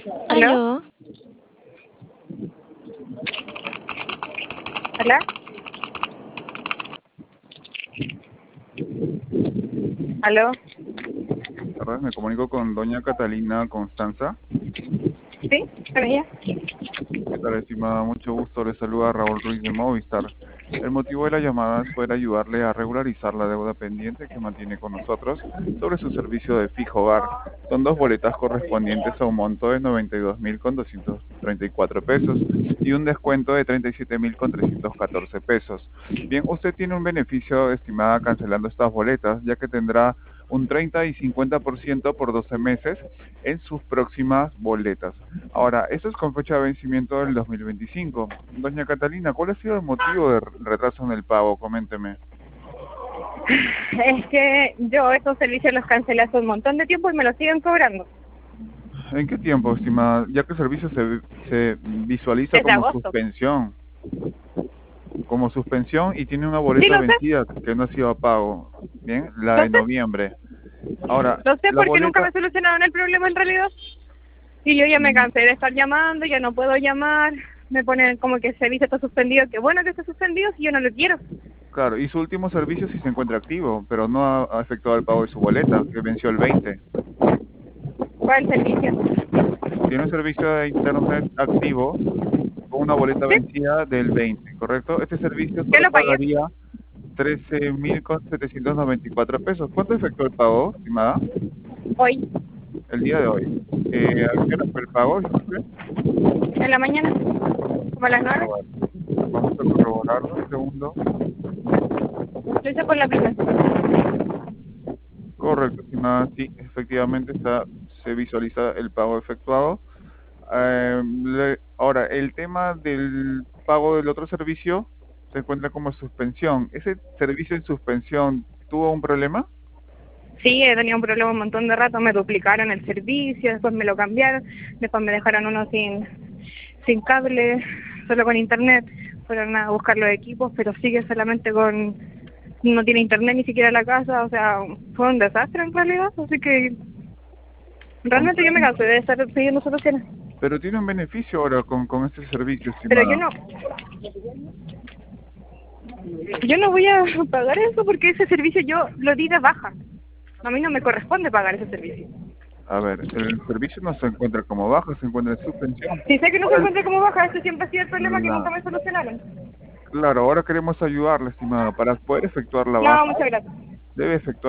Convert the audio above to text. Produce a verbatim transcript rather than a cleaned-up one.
¿Aló? Aló, ¿Hola? ¿Aló? Tardes, me comunico con doña Catalina Constanza. ¿Sí? ¿Con ella? ¿Qué tal, estimada? Mucho gusto. Le saluda Raúl Ruiz de Movistar. El motivo de la llamada es poder ayudarle a regularizar la deuda pendiente que mantiene con nosotros sobre su servicio de fijo hogar. Son dos boletas correspondientes a un monto de noventa y dos mil con doscientos treinta y cuatro pesos y un descuento de treinta y siete mil con trescientos catorce pesos. Bien, usted tiene un beneficio, estimada, cancelando estas boletas, ya que tendrá un treinta y cincuenta por ciento por doce meses en sus próximas boletas. Ahora, esto es con fecha de vencimiento del dos mil veinticinco. Doña Catalina, ¿cuál ha sido el motivo de retraso en el pago? Coménteme. Es que yo estos servicios los cancelé hace un montón de tiempo y me los siguen cobrando. ¿En qué tiempo, estimada? Ya que el servicio se, se visualiza Desde como agosto. suspensión. Como suspensión y tiene una Sí, boleta lo sé. vencida que no ha sido a pago. Bien, la Lo de sé. noviembre. Ahora, Lo sé la porque nunca boleta... me solucionaron el problema en realidad. Y yo ya me mm, cansé de estar llamando, ya no puedo llamar. Me ponen como que el servicio está suspendido. Qué bueno que está suspendido si yo no lo quiero. Claro, y su último servicio sí se encuentra activo, pero no ha, ha efectuado el pago de su boleta, que venció el veinte. ¿Cuál es el servicio? Tiene un servicio de internet activo con una boleta ¿Sí? vencida del veinte, ¿correcto? Este servicio Yo solo lo pagué pagaría trece mil con setecientos noventa y cuatro pesos. ¿Cuánto efectuó el pago, estimada? hoy, El día de hoy. Eh, ¿a qué hora fue el pago? Disculpe. en la mañana, como a las Ah, nueve. vale. Vamos a corroborarlo un segundo. Lo hice por la aplicación. Correcto, estimada. Sí, efectivamente está, se visualiza el pago efectuado. Eh, le- ahora, el tema del pago del otro servicio se encuentra como suspensión. ¿Ese servicio en suspensión tuvo un problema? Sí, he tenido un problema un montón de rato, me duplicaron el servicio, después me lo cambiaron, después me dejaron uno sin, sin cable, solo con internet, fueron a buscar los equipos, pero sigue solamente con, no tiene internet ni siquiera en la casa, o sea, fue un desastre en realidad, así que realmente yo me Comprendo. cansé de estar pidiendo soluciones, Pero tiene un beneficio ahora con, con este servicio, pero yo estimada. no, yo no voy a pagar eso porque ese servicio yo lo di de baja, a mí no me corresponde pagar ese servicio. A ver, el servicio no se encuentra como baja, se encuentra en suspensión. Si sé que no se Ahora, el- encuentra como baja, ese siempre ha sido el problema que la, nunca me solucionaron. claro, ahora queremos ayudarle, estimada. Para poder efectuar la No, baja, muchas gracias. debe efectuar